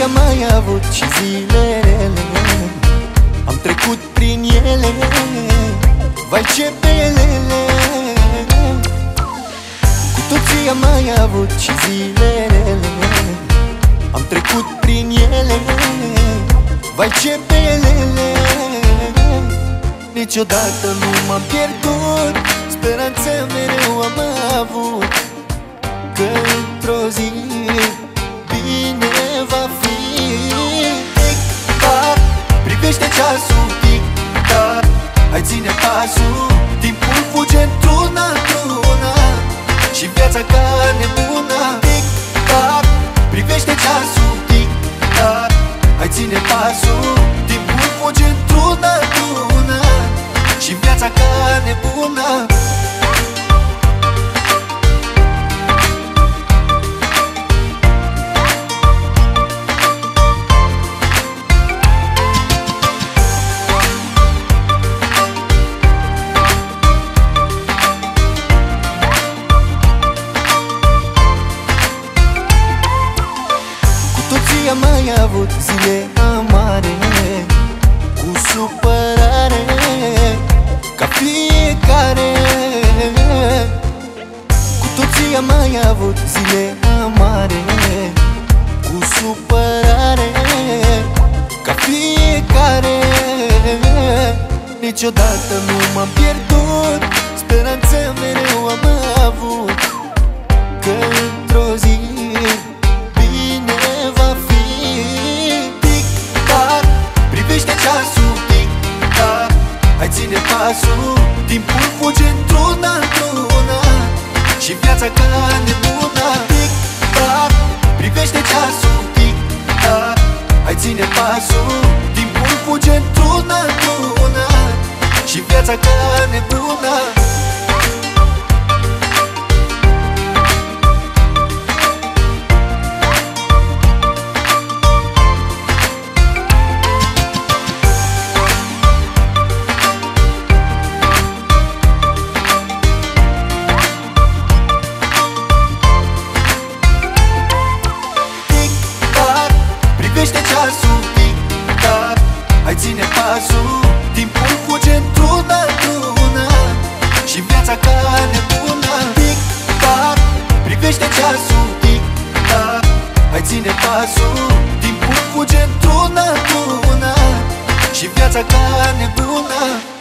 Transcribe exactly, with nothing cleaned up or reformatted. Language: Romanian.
am mai avut și zilele, am trecut prin ele, vai ce belele. Cu toții am mai avut și zilele, am trecut prin ele, vai ce belele. Niciodată nu m-am pierdut, speranța mereu am avut, că într-o zi bine va fi. Tic-tac, privește ceasul, tic-tac, hai ține pasul, timpul fuge într-una, într-una, și viața ca nebuna. Tic-tac, privește ceasul, tic-tac, hai ține pasul, timpul fuge într-una, într-una, și viața ca nebuna. Am mai avut zile amare, cu supărare, ca fiecare. Cu toții am mai avut zile amare, cu supărare, ca fiecare. Niciodată nu m-am pierdut, speranța mereu am avut, că într-o zi hai ține pasul, timpul fuge într-una, într-una, și viața ca nebuna. Tic-tac, privește ceasul, tic-tac, hai ține pasul, timpul fuge într-una, într-una, și viața ca nebuna. Privește ceasul, tic-tac, hai ține pasul, timpul fuge într-una, într-una, și viața ca nebuna. Tic-tac, privește ceasul, tic-tac, hai ține pasul, timpul fuge într-una, într-una, și viața ca nebuna.